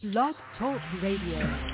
Blog Talk Radio.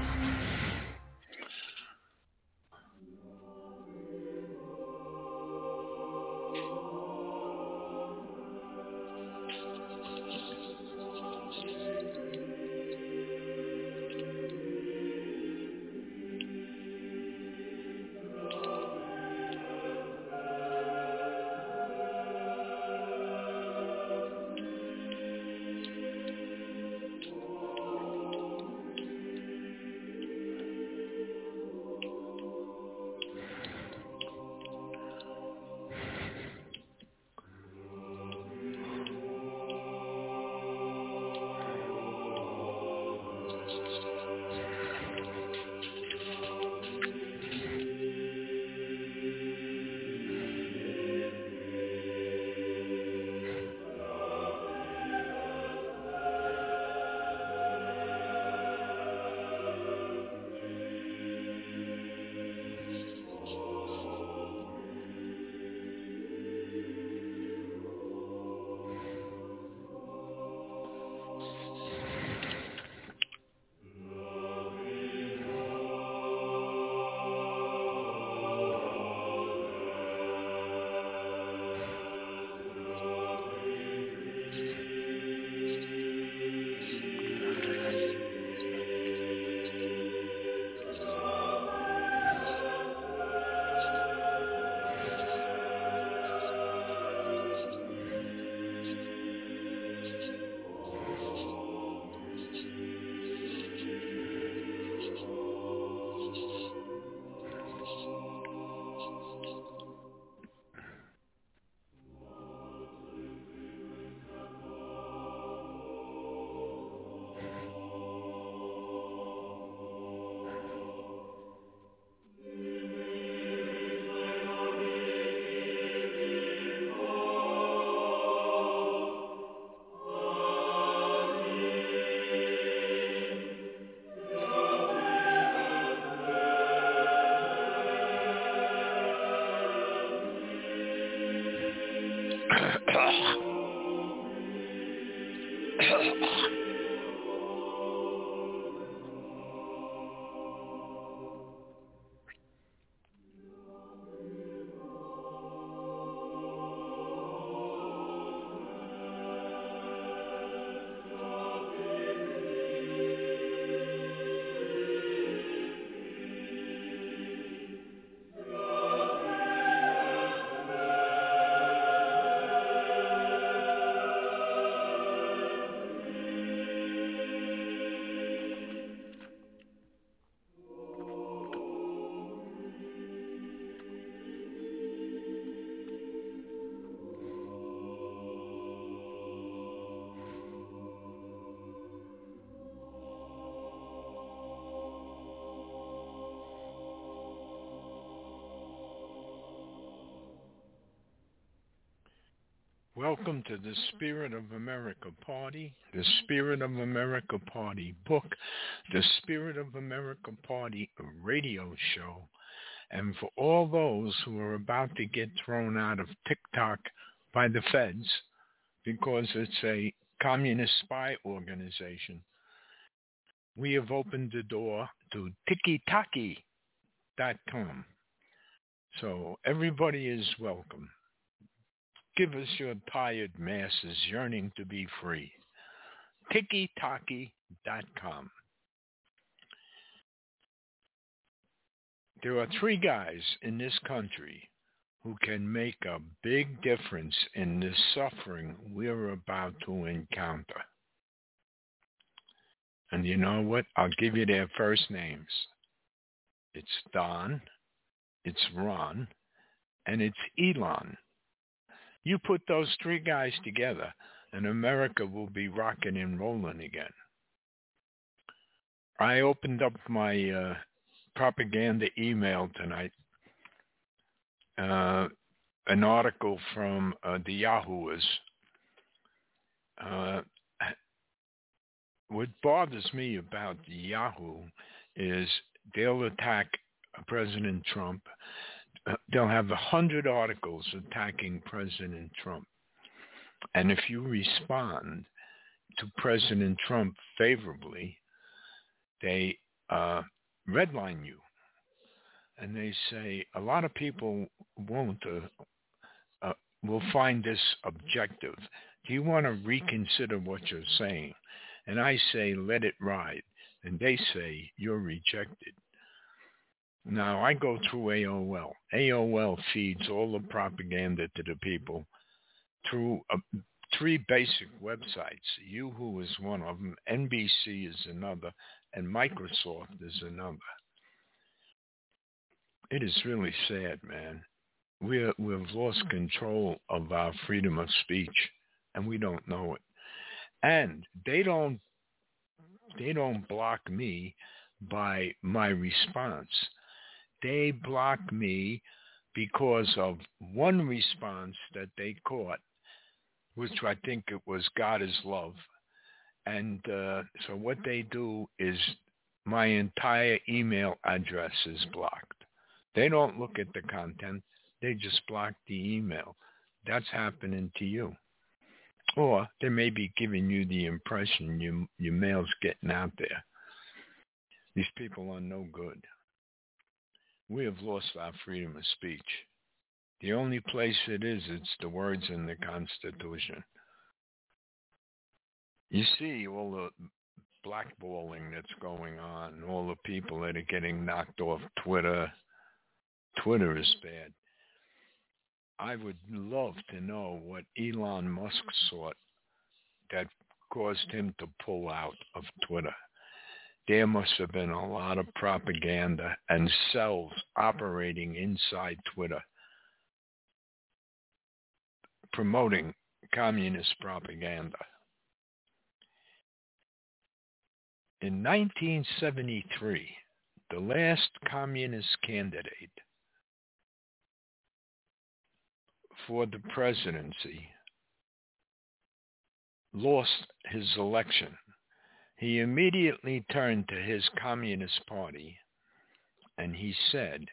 Welcome to the Spirit of America Party, the Spirit of America Party book, the Spirit of America Party radio show, and for all those who are about to get thrown out of TikTok by the feds because it's a communist spy organization, we have opened the door to TikiTaki.com. So everybody is welcome. Give us your tired masses yearning to be free. TikiTaki.com. There are 3 guys in this country who can make a big difference in the suffering we're about to encounter. And you know what? I'll give you their first names. It's Don, it's Ron, and it's Elon. You put those 3 guys together, and America will be rocking and rolling again. I opened up my propaganda email tonight, an article from the Yahoos. What bothers me about the Yahoo is they'll attack President Trump. They'll have 100 articles attacking President Trump. And if you respond to President Trump favorably, they redline you, and they say a lot of people will find this objective. Do you want to reconsider what you're saying? And I say, let it ride. And they say, you're rejected. Now, I go through AOL. AOL feeds all the propaganda to the people through 3 basic websites. Yahoo is one of them, NBC is another, and Microsoft is another. It is really sad, man. We've lost control of our freedom of speech, and we don't know it. And they don't block me by my response. They block me because of one response that they caught, which I think it was God is love. And so what they do is my entire email address is blocked. They don't look at the content. They just block the email. That's happening to you. Or they may be giving you the impression your mail's getting out there. These people are no good. We have lost our freedom of speech. The only place it's the words in the Constitution. You see all the blackballing that's going on, all the people that are getting knocked off Twitter. Twitter is bad. I would love to know what Elon Musk thought that caused him to pull out of Twitter. There must have been a lot of propaganda and cells operating inside Twitter, promoting communist propaganda. In 1973, the last communist candidate for the presidency lost his election. He immediately turned to his Communist Party and he said,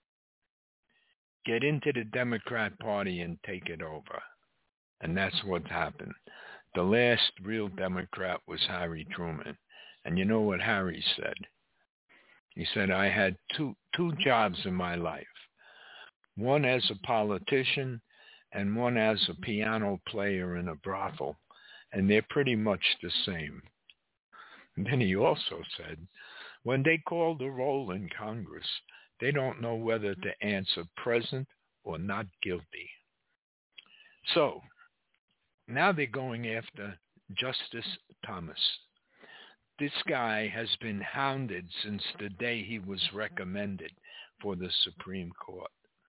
get into the Democrat Party and take it over. And that's what happened. The last real Democrat was Harry Truman. And you know what Harry said? He said, I had two jobs in my life. One as a politician and one as a piano player in a brothel. And they're pretty much the same. And then he also said, when they call the roll in Congress, they don't know whether to answer present or not guilty. So now they're going after Justice Thomas. This guy has been hounded since the day he was recommended for the Supreme Court.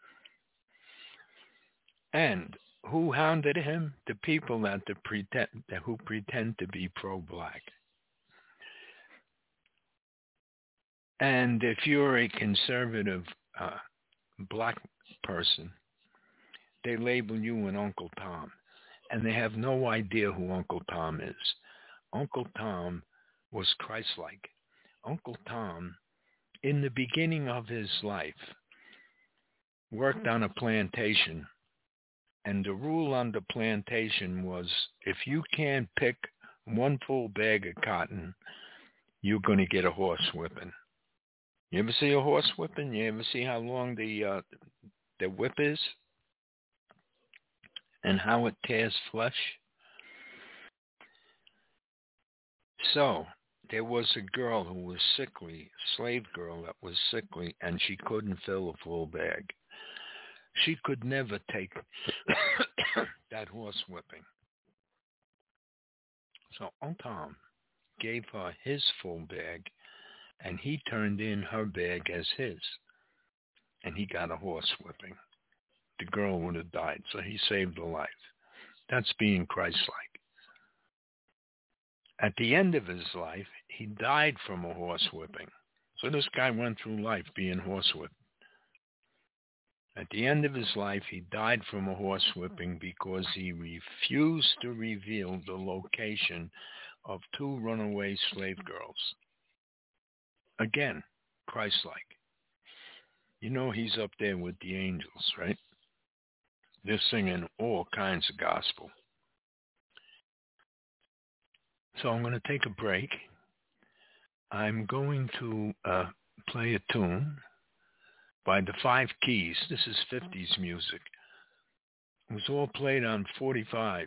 And who hounded him? The people who pretend to be pro-black. And if you're a conservative black person, they label you an Uncle Tom. And they have no idea who Uncle Tom is. Uncle Tom was Christ-like. Uncle Tom, in the beginning of his life, worked on a plantation. And the rule on the plantation was, if you can't pick one full bag of cotton, you're going to get a horse whipping. You ever see a horse whipping? You ever see how long the whip is? And how it tears flesh? So, there was a girl who was sickly, a slave girl that was sickly, and she couldn't fill a full bag. She could never take that horse whipping. So Uncle Tom gave her his full bag, and he turned in her bag as his. And he got a horse whipping. The girl would have died, so he saved her life. That's being Christ-like. At the end of his life, he died from a horse whipping. So this guy went through life being horsewhipped. At the end of his life, he died from a horsewhipping because he refused to reveal the location of 2 runaway slave girls. Again, Christ-like. You know he's up there with the angels, right? They're singing all kinds of gospel. So I'm going to take a break. I'm going to play a tune by the Five Keys. This is 50s music. It was all played on 45s.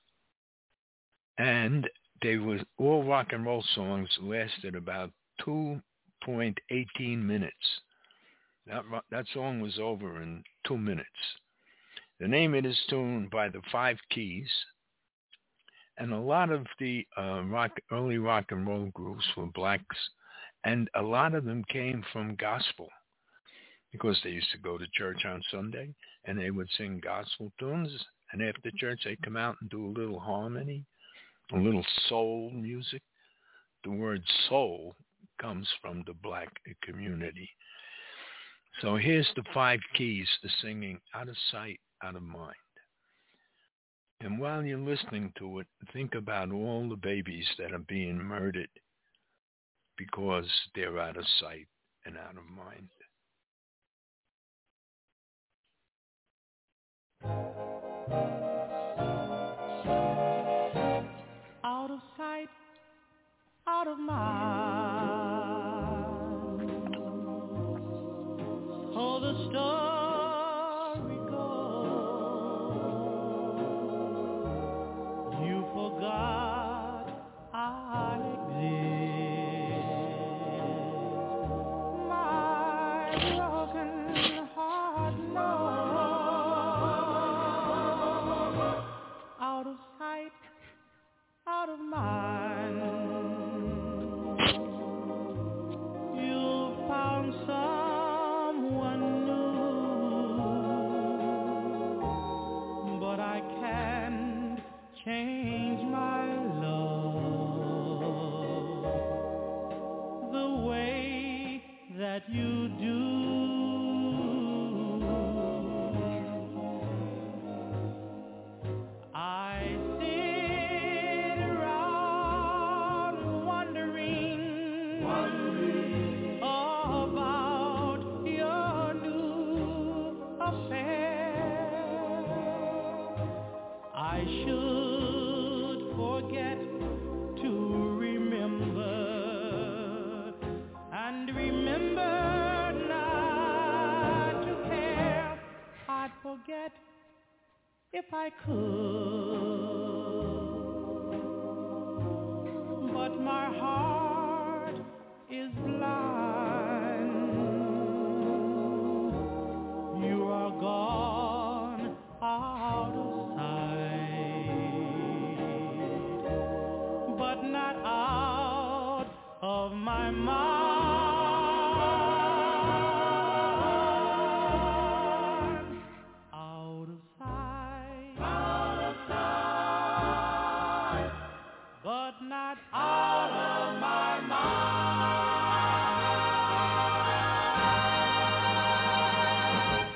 And they were all rock and roll songs, lasted about 2.18 minutes. That song was over in 2 minutes. The name of this tune by the Five Keys. And a lot of the early rock and roll groups were blacks, and a lot of them came from gospel because they used to go to church on Sunday, and they would sing gospel tunes, and after church they'd come out and do a little harmony, a little soul music. The word soul comes from the black community. So here's the Five Keys to singing Out of Sight, Out of Mind. And while you're listening to it, think about all the babies that are being murdered because they're out of sight and out of mind. Out of sight, out of mind. Oh, the story goes, you forgot I exist. My broken heart knows. Out of sight, out of mind. You found someone new, but I can't change my love the way that you do. I sit around wondering about your new affair. I should forget to remember and remember not to care. I'd forget if I could, but my heart is blind. You are gone out of sight, but not out of my mind. Out of sight, but not out of my mind.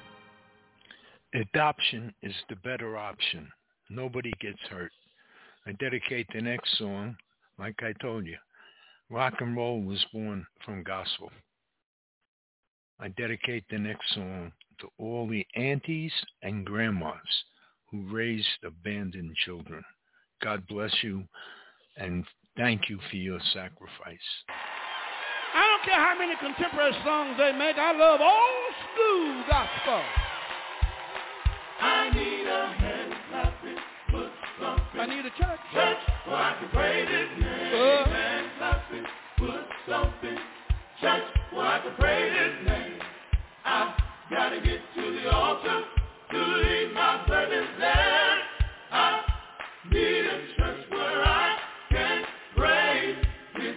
Adoption is the better option. Nobody gets hurt. I dedicate the next song, like I told you. Rock and roll was born from gospel. I dedicate the next song to all the aunties and grandmas who raised abandoned children. God bless you, and thank you for your sacrifice. I don't care how many contemporary songs they make. I love old school gospel. I need a hand clapping, put something. I need a church. Church, where I can pray this name. Hand clapping, put something. Church, where I can pray this name. I gotta get to the altar to leave my burdens there. I need a church where I can praise His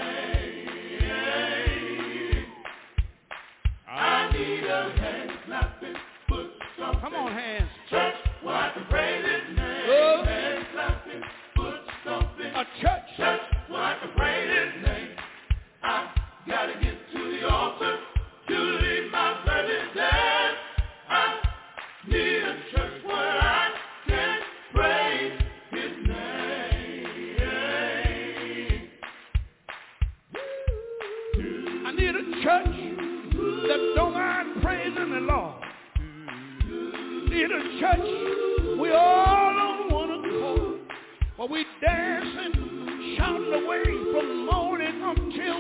name. I need a hand clapping, put something. Come on, hands. Church, where I can praise His name. Hand clapping, put something. A church. Church, where I can praise His name. I gotta get to the altar to leave my burdens there. I need a church where I can praise His name. I need a church that don't mind praising the Lord. Need a church we all on one accord, where we dancing, shouting away from morning until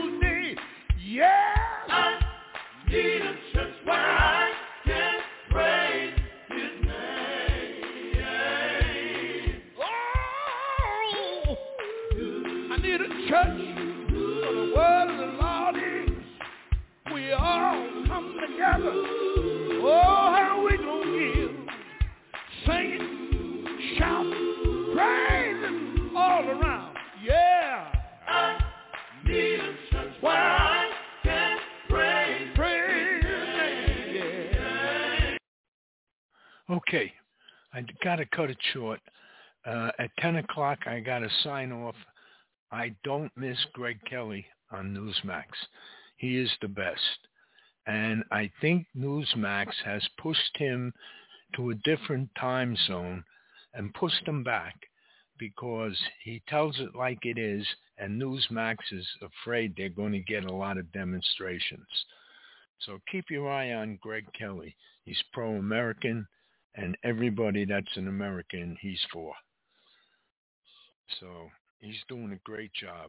a church, for the word of the Lord is, we all come together. Oh, how we gonna give, singing, shouting, praising all around. Yeah. I need a church where I can praise Praise His name. Yeah. Okay, I got to cut it short. At 10 o'clock, I got to sign off. I don't miss Greg Kelly on Newsmax. He is the best. And I think Newsmax has pushed him to a different time zone and pushed him back because he tells it like it is, and Newsmax is afraid they're going to get a lot of demonstrations. So keep your eye on Greg Kelly. He's pro-American, and everybody that's an American, he's for. So he's doing a great job.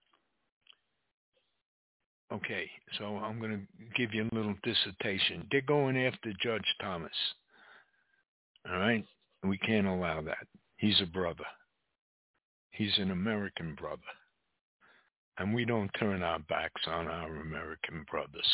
Okay, so I'm going to give you a little dissertation. They're going after Judge Thomas. All right? We can't allow that. He's a brother. He's an American brother. And we don't turn our backs on our American brothers.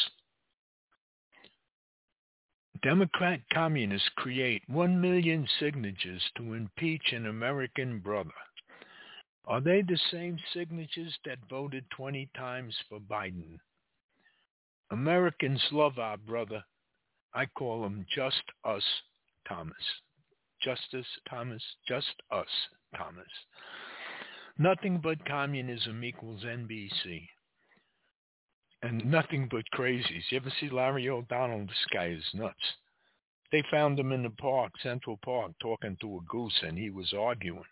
Democrat communists create 1 million signatures to impeach an American brother. Are they the same signatures that voted 20 times for Biden? Americans love our brother. I call him Just Us Thomas. Justice Thomas, Just Us Thomas. Nothing but communism equals NBC. And nothing but crazies. You ever see Larry O'Donnell? This guy is nuts. They found him in the park, Central Park, talking to a goose, and he was arguing.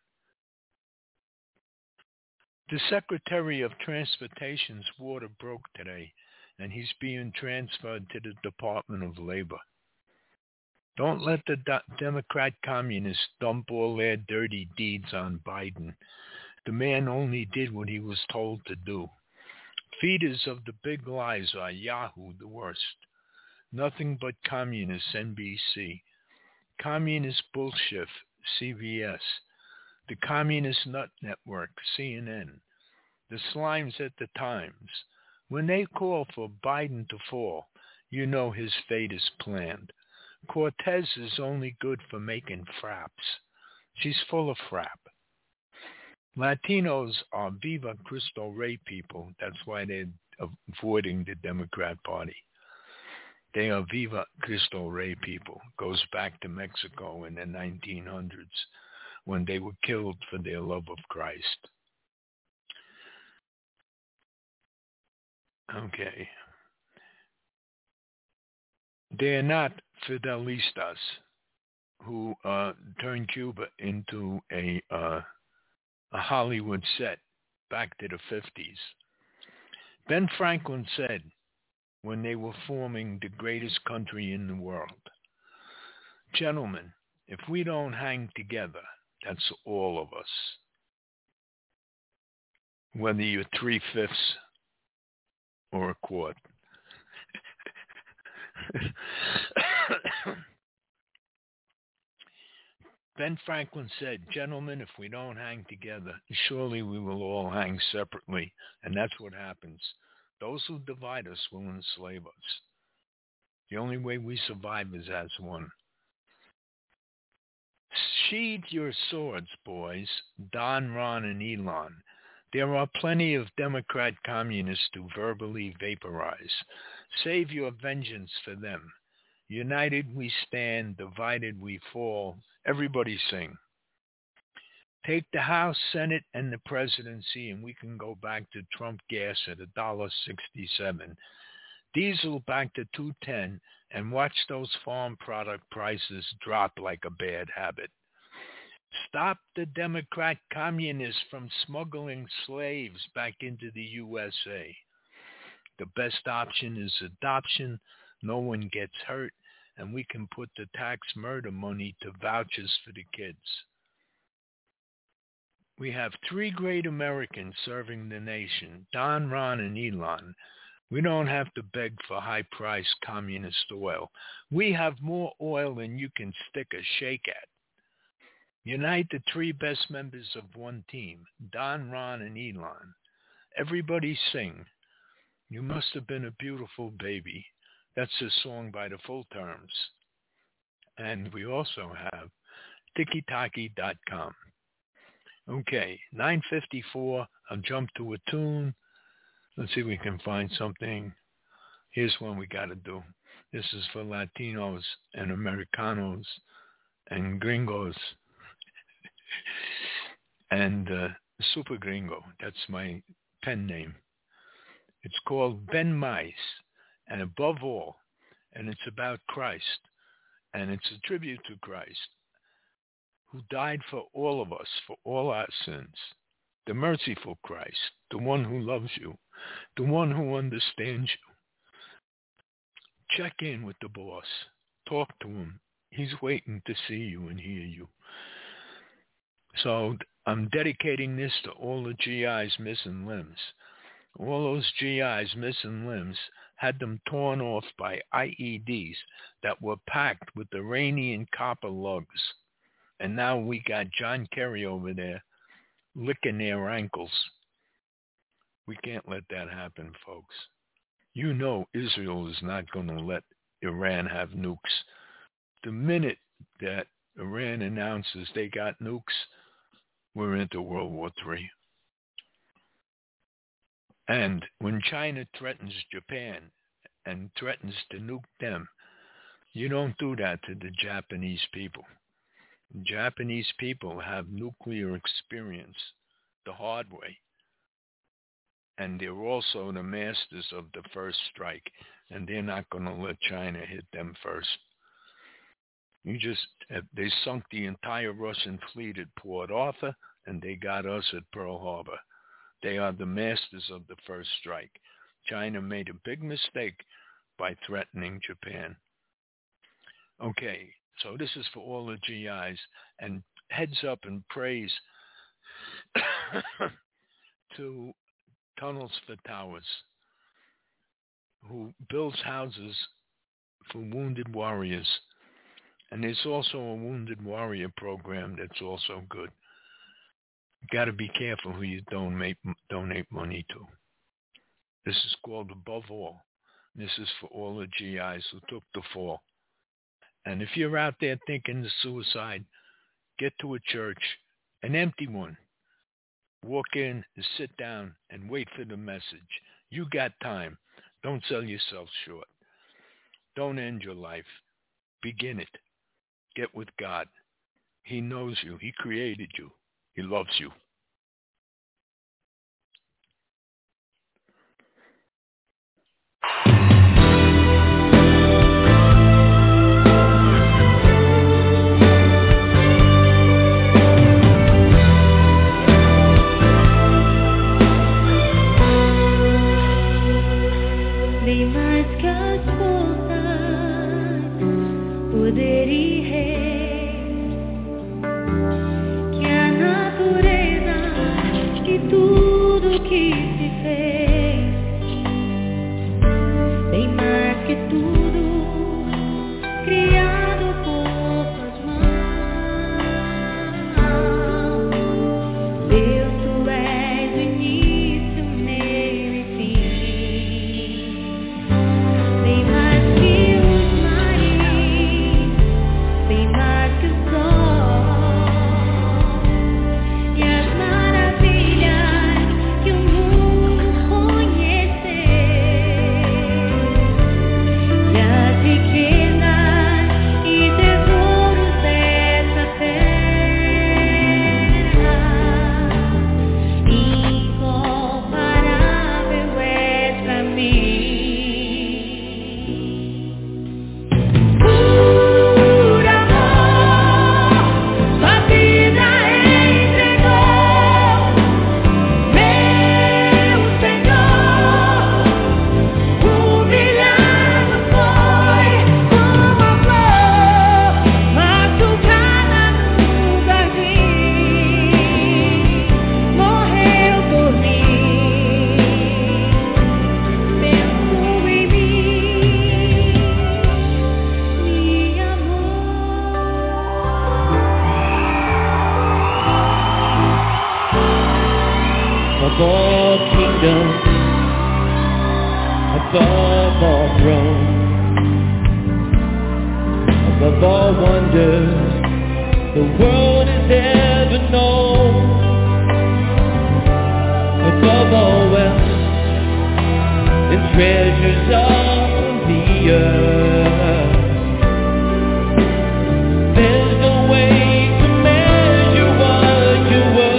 The Secretary of Transportation's water broke today, and he's being transferred to the Department of Labor. Don't let the Democrat communists dump all their dirty deeds on Biden. The man only did what he was told to do. Feeders of the big lies are Yahoo, the worst. Nothing but communists, NBC. Communist bullshit, CBS. The Communist Nut Network, CNN. The slimes at the Times. When they call for Biden to fall, you know his fate is planned. Cortez is only good for making fraps. She's full of frap. Latinos are Viva Cristo Rey people. That's why they're avoiding the Democrat Party. They are Viva Cristo Rey people. Goes back to Mexico in the 1900s when they were killed for their love of Christ. Okay. They're not Fidelistas who turned Cuba into a Hollywood set back to the 50s. Ben Franklin said when they were forming the greatest country in the world, gentlemen, if we don't hang together, that's all of us. Whether you're 3/5 or a quart. Ben Franklin said, gentlemen, if we don't hang together, surely we will all hang separately. And that's what happens. Those who divide us will enslave us. The only way we survive is as one. Sheathe your swords, boys, Don, Ron, and Elon. There are plenty of Democrat communists to verbally vaporize. Save your vengeance for them. United we stand, divided we fall. Everybody sing. Take the House, Senate, and the presidency, and we can go back to Trump gas at $1.67. Diesel back to $2.10, and watch those farm product prices drop like a bad habit. Stop the Democrat communists from smuggling slaves back into the USA. The best option is adoption. No one gets hurt, and we can put the tax murder money to vouchers for the kids. We have 3 great Americans serving the nation, Don, Ron, and Elon. We don't have to beg for high-priced communist oil. We have more oil than you can stick a shake at. Unite the 3 best members of one team, Don, Ron, and Elon. Everybody Sing. You Must Have Been a Beautiful Baby. That's a song by the Full Terms. And we also have TikiTaki.com. Okay, 9:54. I'll jump to a tune. Let's see if we can find something. Here's one we got to do. This is for Latinos and Americanos and Gringos and Super Gringo. That's my pen name. It's called Ben Mais, and Above All, and it's about Christ, and it's a tribute to Christ, who died for all of us, for all our sins. The merciful Christ, the one who loves you, the one who understands you. Check in with the boss. Talk to him. He's waiting to see you and hear you. So I'm dedicating this to all the GIs missing limbs. All those GIs missing limbs had them torn off by IEDs that were packed with Iranian copper lugs. And now we got John Kerry over there licking their ankles. We can't let that happen, folks. You know Israel is not going to let Iran have nukes. The minute that Iran announces they got nukes, we're into World War III. And when China threatens Japan and threatens to nuke them, you don't do that to the Japanese people. The Japanese people have nuclear experience the hard way. And they're also the masters of the first strike, and they're not going to let China hit them first. They sunk the entire Russian fleet at Port Arthur, and they got us at Pearl Harbor. They are the masters of the first strike. China made a big mistake by threatening Japan. Okay, so this is for all the GIs, and heads up and praise to Tunnels for Towers, who builds houses for wounded warriors. And there's also a wounded warrior program that's also good. You got to be careful who you donate money to. This is called Above All. This is for all the GIs who took the fall. And if you're out there thinking of suicide, get to a church, an empty one. Walk in and sit down and wait for the message. You got time. Don't sell yourself short. Don't end your life. Begin it. Get with God. He knows you. He created you. He loves you. Poderia, que a natureza above all thrones, above all wonders the world has ever known, above all wealth and treasures of the earth. There's no way to measure what you're worth.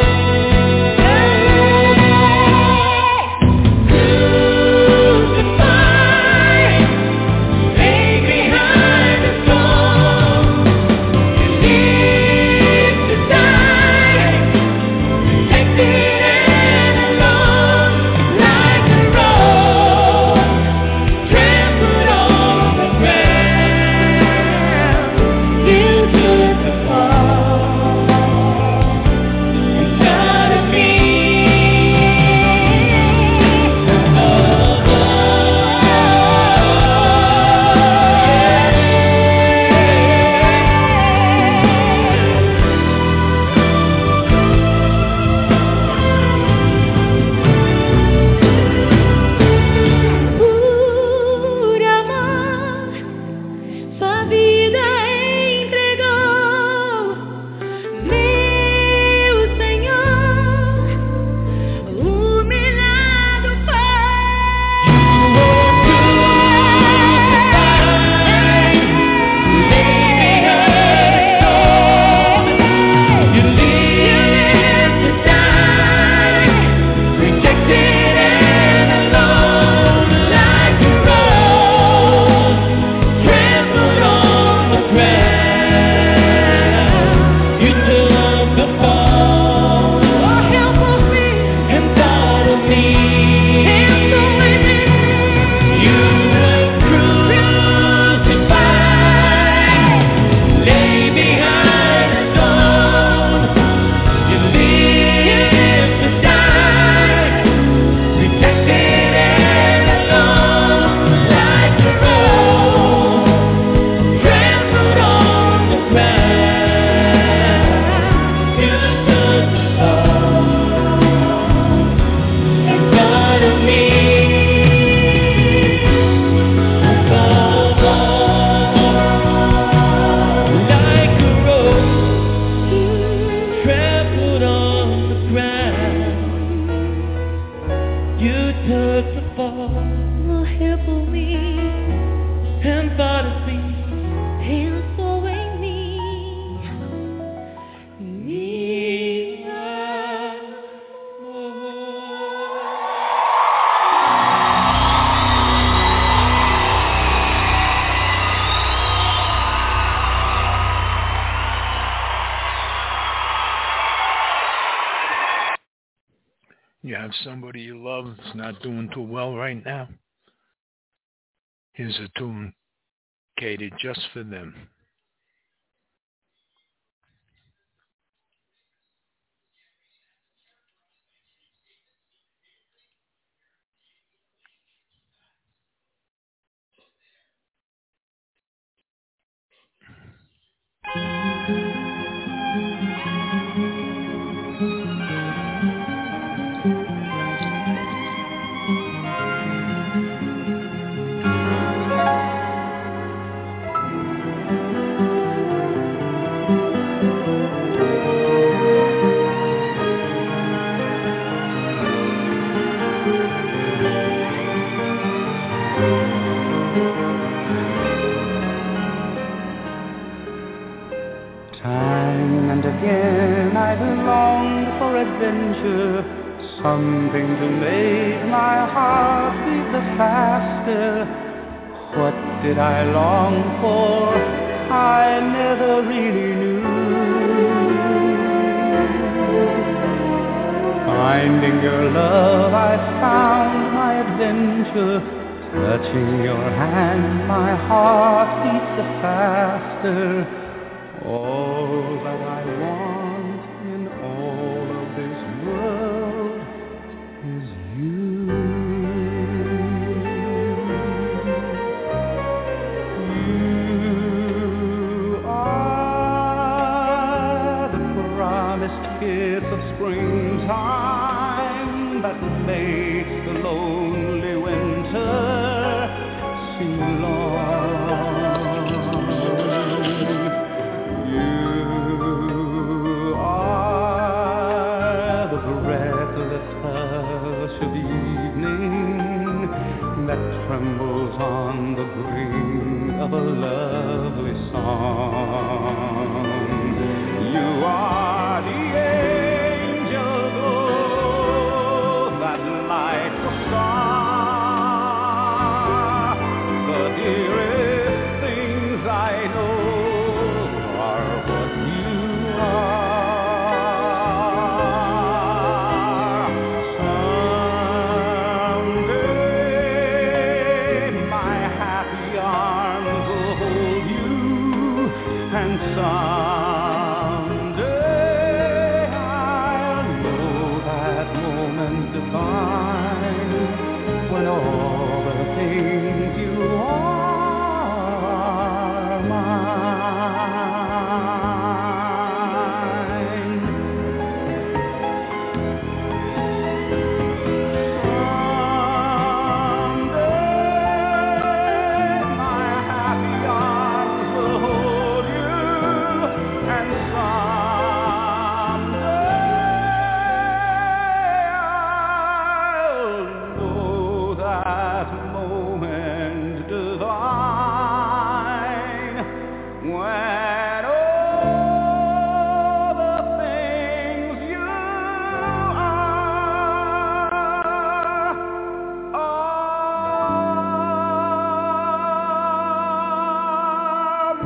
You have somebody you love that's not doing too well right now. Here's a tune catered just for them. Something to make my heart beat the faster. What did I long for? I never really knew. Finding your love, I found my adventure. Touching your hand, my heart beats the faster. All that I want in all of this world is you. You are the promised kiss of springtime that makes the lonely winter trembles on the green of a lovely song. You are the angel glow that lights the star. The dearest things I know are what you are. Someday my happy arms will hold you, and someday I'll know that moment divine when all the things you are mine. Someday my happy arms will hold you, and someday I'll know that moment divine when all the things you are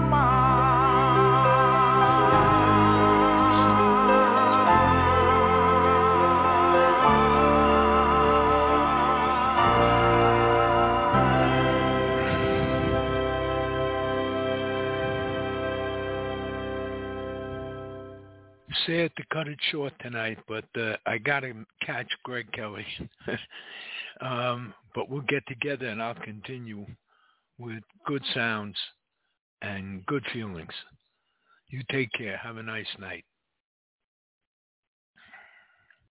Sad to cut it short tonight, but I got to catch Greg Kelly. But we'll get together and I'll continue with good sounds and good feelings. You take care. Have a nice night.